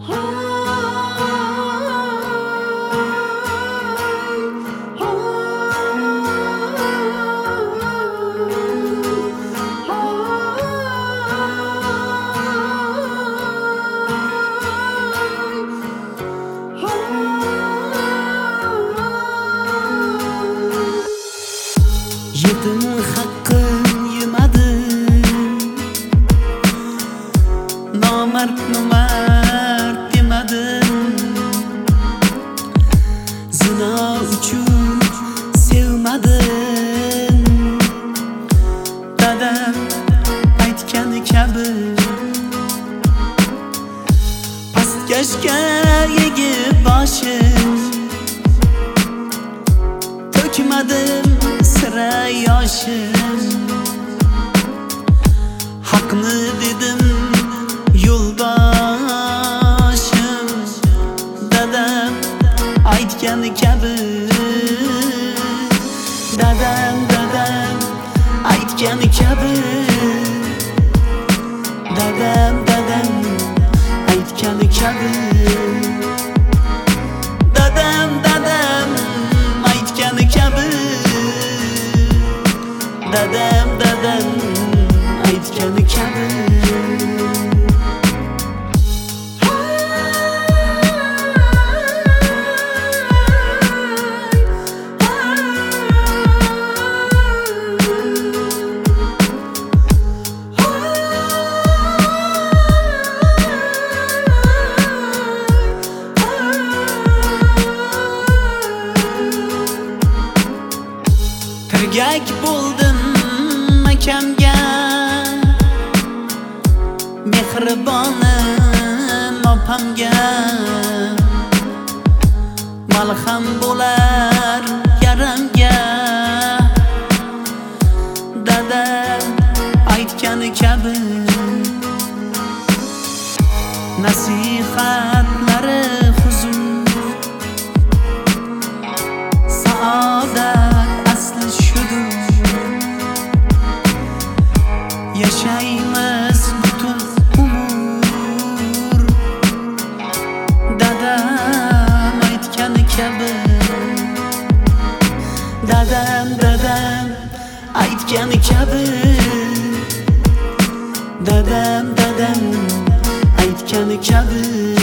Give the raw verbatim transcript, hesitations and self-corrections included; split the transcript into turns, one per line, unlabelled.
Yetim haqqin yemadi, nomard nomard demadim. Zino uchun sevmadim. Dadam aytgani kabi pastkashga egib boshim to'kmadim sira yoshim. Haqni dedim yo'ldoshim, dadam aytgani kabi. Dadam dadam aytgani kabi. Dadam dadam aytgani kabi. Dadam dadam aytgani kabi. Dadam dadam aytgani kabi. Tirgak bo'ldim akamga, mehribonim opamga. Malham bo'lar yaramga. Dadam aytgani kabi nasihatlari huzur, saodat asli shudur. Yashaymiz butun umr, dadam aytgani kabi. Dadam dadam aytgani kabi. Dadam dadam aytgani kabi.